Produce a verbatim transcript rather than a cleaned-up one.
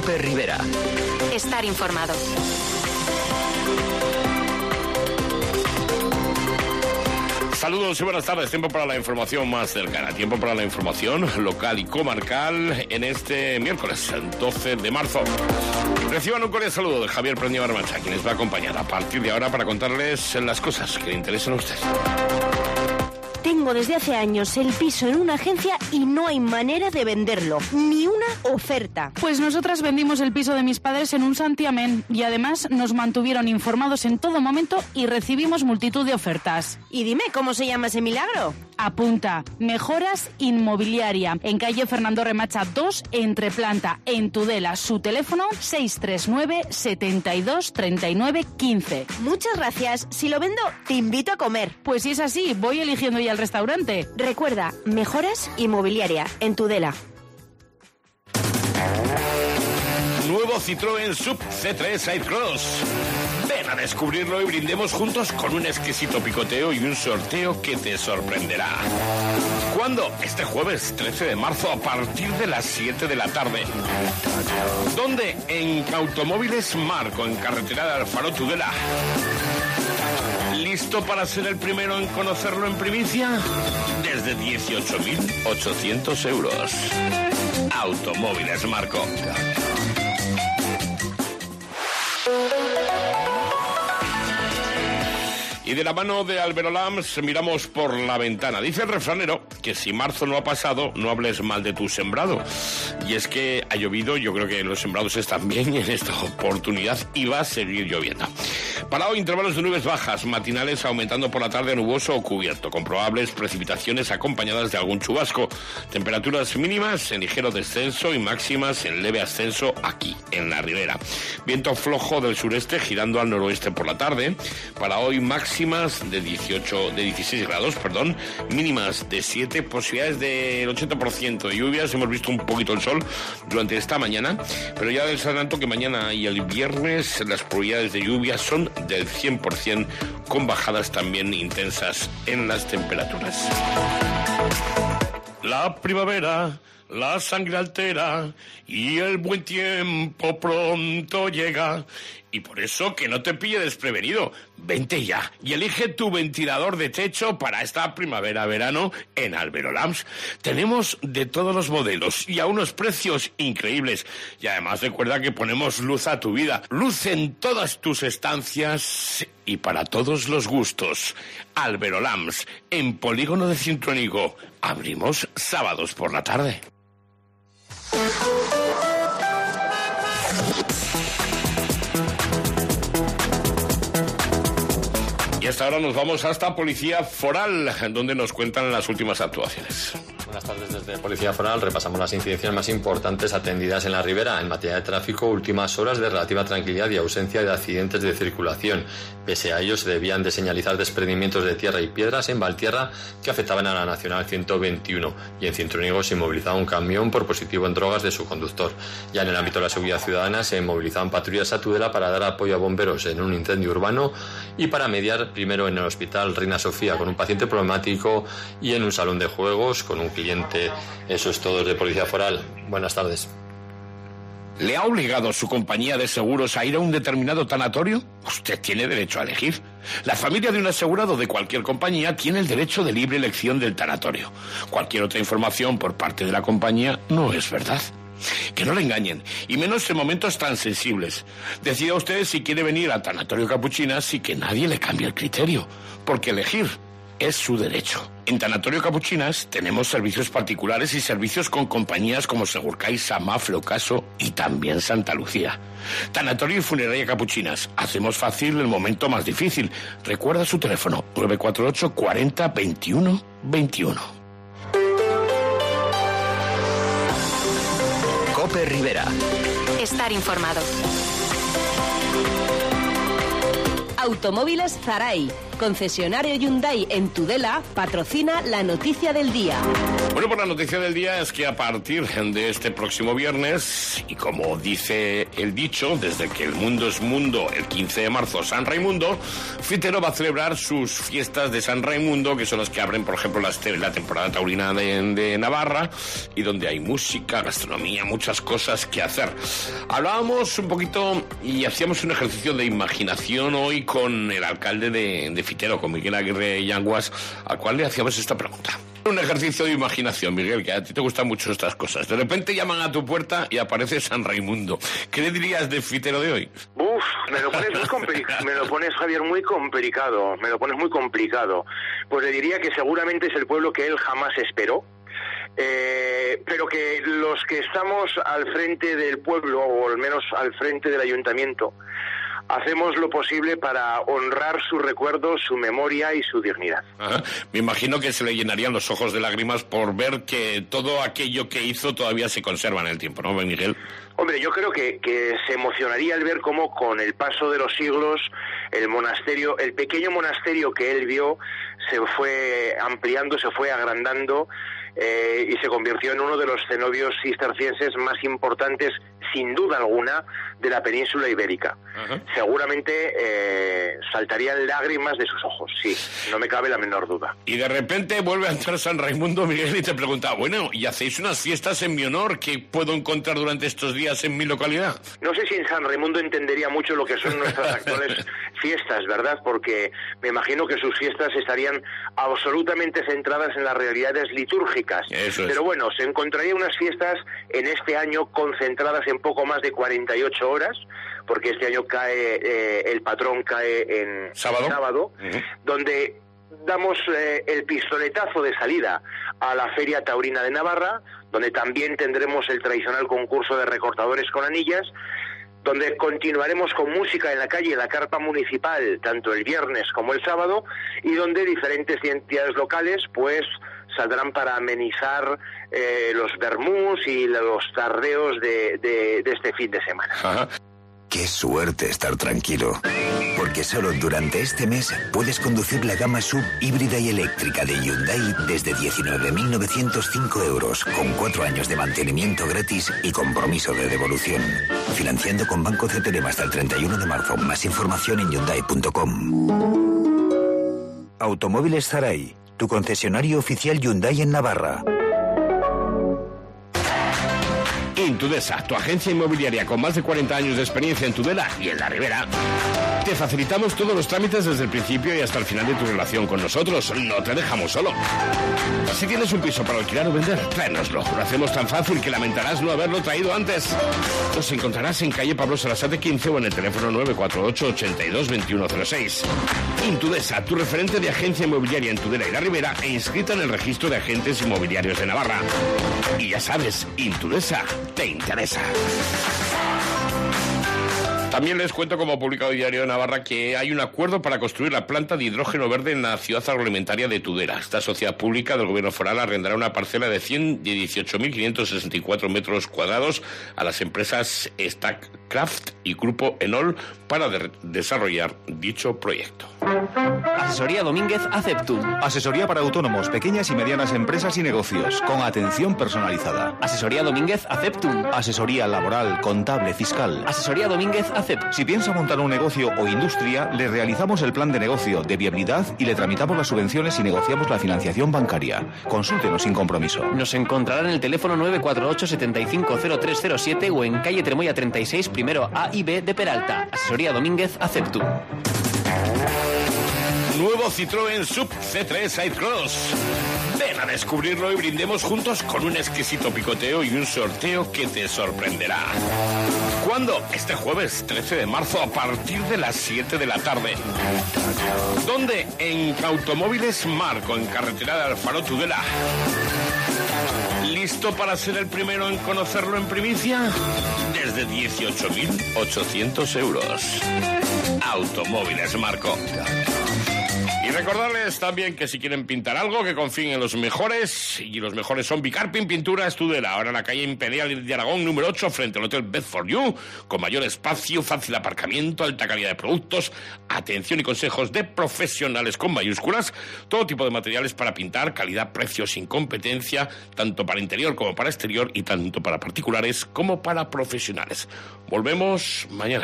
COPE Rivera. Estar informado. Saludos y buenas tardes. Tiempo para la información más cercana. Tiempo para la información local y comarcal en este miércoles, doce de marzo. Reciban un cordial saludo de Javier Prendio Barmancha, quien les va a acompañar a partir de ahora para contarles las cosas que le interesen a ustedes. Tengo desde hace años el piso en una agencia y no hay manera de venderlo. Ni una oferta. Pues nosotras vendimos el piso de mis padres en un santiamén y además nos mantuvieron informados en todo momento y recibimos multitud de ofertas. Y dime, ¿cómo se llama ese milagro? Apunta, Mejoras Inmobiliaria, en calle Fernando Remacha dos, entre planta, en Tudela. Su teléfono seis tres nueve, setenta y dos, treinta y nueve, quince. Muchas gracias. Si lo vendo, te invito a comer. Pues si es así, voy eligiendo ya el restaurante. Recuerda, Mejoras Inmobiliaria, en Tudela. Nuevo Citroën Sub C tres Aircross. Ven a descubrirlo y brindemos juntos con un exquisito picoteo y un sorteo que te sorprenderá. ¿Cuándo? Este jueves trece de marzo a partir de las siete de la tarde. ¿Dónde? En Automóviles Marco, en carretera de Alfaro, Tudela. ¿Listo para ser el primero en conocerlo en primicia? Desde dieciocho mil ochocientos euros. Automóviles Marco. Y de la mano de Álvaro Lams miramos por la ventana. Dice el refranero que si marzo no ha pasado, no hables mal de tu sembrado. Y es que ha llovido, yo creo que los sembrados están bien en esta oportunidad y va a seguir lloviendo. Para hoy, intervalos de nubes bajas, matinales aumentando por la tarde a nuboso o cubierto, con probables precipitaciones acompañadas de algún chubasco. Temperaturas mínimas en ligero descenso y máximas en leve ascenso aquí, en la ribera. Viento flojo del sureste girando al noroeste por la tarde. Para hoy, máximas de dieciocho, de dieciséis grados, perdón, mínimas de siete, posibilidades del ochenta por ciento de lluvias. Hemos visto un poquito el sol durante esta mañana, pero ya les adelanto que mañana y el viernes las probabilidades de lluvia son del cien por ciento, con bajadas también intensas en las temperaturas. La primavera, la sangre altera y el buen tiempo pronto llega. Y por eso que no te pille desprevenido. Vente ya y elige tu ventilador de techo para esta primavera-verano en Álvaro Lams. Tenemos de todos los modelos y a unos precios increíbles. Y además recuerda que ponemos luz a tu vida. Luz en todas tus estancias y para todos los gustos. Álvaro Lams, en Polígono de Cintruénigo. Abrimos sábados por la tarde. Y hasta ahora nos vamos hasta Policía Foral, donde nos cuentan las últimas actuaciones. Buenas tardes desde Policía Foral. Repasamos las incidencias más importantes atendidas en la Ribera. En materia de tráfico, últimas horas de relativa tranquilidad y ausencia de accidentes de circulación. Pese a ello, se debían de señalizar desprendimientos de tierra y piedras en Valtierra que afectaban a la Nacional ciento veintiuno. Y en Cintruénigo se movilizaba un camión por positivo en drogas de su conductor. Ya en el ámbito de la seguridad ciudadana se movilizaban patrullas a Tudela para dar apoyo a bomberos en un incendio urbano y para mediar primero en el Hospital Reina Sofía con un paciente problemático y en un salón de juegos con un cliente. Eso es todo de Policía Foral. Buenas tardes. ¿Le ha obligado su compañía de seguros a ir a un determinado tanatorio? Usted tiene derecho a elegir. La familia de un asegurado de cualquier compañía tiene el derecho de libre elección del tanatorio. Cualquier otra información por parte de la compañía no es verdad. Que no le engañen, y menos en momentos tan sensibles. Decida usted si quiere venir al Tanatorio Capuchinas y que nadie le cambie el criterio, porque elegir es su derecho. En Tanatorio Capuchinas tenemos servicios particulares y servicios con compañías como Segurcaixa, Mafre, Ocaso y también Santa Lucía. Tanatorio y Funeraria Capuchinas. Hacemos fácil el momento más difícil. Recuerda su teléfono nueve cuatro ocho, cuarenta, veintiuno, veintiuno. COPE Rivera. Estar informado. Automóviles Zaray. concesionario Hyundai en Tudela, patrocina la noticia del día. Bueno, pues la noticia del día es que a partir de este próximo viernes, y como dice el dicho, desde que el mundo es mundo, el quince de marzo, San Raimundo, Fitero va a celebrar sus fiestas de San Raimundo, que son las que abren, por ejemplo, las te- la temporada taurina de, de Navarra, y donde hay música, gastronomía, muchas cosas que hacer. Hablábamos un poquito y hacíamos un ejercicio de imaginación hoy con el alcalde de, de Fitero, con Miguel Aguirre Yanguas, al cual le hacíamos esta pregunta. Un ejercicio de imaginación, Miguel, que a ti te gustan mucho estas cosas. De repente llaman a tu puerta y aparece San Raimundo. ¿Qué le dirías de Fitero de hoy? Uf, me lo pones muy complicado, me lo pones, Javier, muy complicado, me lo pones muy complicado. Pues le diría que seguramente es el pueblo que él jamás esperó, eh, pero que los que estamos al frente del pueblo, o al menos al frente del ayuntamiento, hacemos lo posible para honrar su recuerdo, su memoria y su dignidad. Ajá. Me imagino que se le llenarían los ojos de lágrimas por ver que todo aquello que hizo todavía se conserva en el tiempo, ¿no, Miguel? Hombre, yo creo que, que se emocionaría al ver cómo con el paso de los siglos el monasterio, el pequeño monasterio que él vio, se fue ampliando, se fue agrandando eh, y se convirtió en uno de los cenobios cistercienses más importantes, sin duda alguna, de la península ibérica. Uh-huh. Seguramente eh, saltarían lágrimas de sus ojos, sí, no me cabe la menor duda. Y de repente vuelve a entrar San Raimundo, Miguel, y te pregunta, bueno, ¿y hacéis unas fiestas en mi honor? ¿Qué puedo encontrar durante estos días en mi localidad? No sé si en San Raimundo entendería mucho lo que son nuestras actuales fiestas, ¿verdad? Porque me imagino que sus fiestas estarían absolutamente centradas en las realidades litúrgicas. Eso es. Pero bueno, se encontraría unas fiestas en este año concentradas en poco más de cuarenta y ocho horas, porque este año cae, eh, el patrón cae en sábado, sábado uh-huh. donde damos eh, el pistoletazo de salida a la Feria Taurina de Navarra, donde también tendremos el tradicional concurso de recortadores con anillas, donde continuaremos con música en la calle, en la carpa municipal, tanto el viernes como el sábado, y donde diferentes entidades locales, pues, saldrán para amenizar eh, los vermús y los tardeos de, de, de este fin de semana. Ajá. Qué suerte estar tranquilo, porque solo durante este mes puedes conducir la gama sub híbrida y eléctrica de Hyundai desde diecinueve mil novecientos cinco euros, con cuatro años de mantenimiento gratis y compromiso de devolución. Financiando con Banco C T D hasta el treinta y uno de marzo. Más información en hyundai punto com. Automóviles Zaray, tu concesionario oficial Hyundai en Navarra. Intudesa, tu agencia inmobiliaria con más de cuarenta años de experiencia en Tudela y en la Ribera. Te facilitamos todos los trámites desde el principio y hasta el final de tu relación con nosotros. No te dejamos solo. Si tienes un piso para alquilar o vender, tráenoslo. Lo hacemos tan fácil que lamentarás no haberlo traído antes. Nos encontrarás en calle Pablo Sarasate quince o en el teléfono nueve cuatro ocho, ochenta y dos, veintiuno cero seis. Intudesa, tu referente de agencia inmobiliaria en Tudela y la Ribera e inscrita en el registro de agentes inmobiliarios de Navarra. Y ya sabes, Intudesa te interesa. También les cuento, como ha publicado Diario de Navarra, que hay un acuerdo para construir la planta de hidrógeno verde en la ciudad agroalimentaria de Tudela. Esta sociedad pública del gobierno foral arrendará una parcela de cien dieciocho mil quinientos sesenta y cuatro metros cuadrados a las empresas Stackcraft y Grupo Enol para de- desarrollar dicho proyecto. Asesoría Domínguez Aceptum. Asesoría para autónomos, pequeñas y medianas empresas y negocios, con atención personalizada. Asesoría Domínguez Aceptum. Asesoría laboral, contable, fiscal. Asesoría Domínguez Aceptum. Si piensa montar un negocio o industria, le realizamos el plan de negocio, de viabilidad y le tramitamos las subvenciones y negociamos la financiación bancaria. Consúltenos sin compromiso. Nos encontrará en el teléfono nueve cuatro ocho, setenta y cinco, cero tres cero siete o en calle Tremoya treinta y seis, primero A y B de Peralta. Asesoría Domínguez Aceptum. Nuevo Citroën Sub C tres Sidecross. Ven a descubrirlo y brindemos juntos con un exquisito picoteo y un sorteo que te sorprenderá. ¿Cuándo? Este jueves trece de marzo a partir de las siete de la tarde. ¿Dónde? En Automóviles Marco, en carretera de Alfaro, Tudela. ¿Listo para ser el primero en conocerlo en primicia? Desde dieciocho mil ochocientos euros. Automóviles Marco. Y recuerda Recordarles también que si quieren pintar algo, que confíen en los mejores, y los mejores son Bicarpin Pinturas Tudela, ahora en la calle Imperial de Aragón número ocho, frente al Hotel Bedford You, con mayor espacio, fácil aparcamiento, alta calidad de productos, atención y consejos de profesionales con mayúsculas, todo tipo de materiales para pintar, calidad, precio, sin competencia, tanto para interior como para exterior, y tanto para particulares como para profesionales. Volvemos mañana.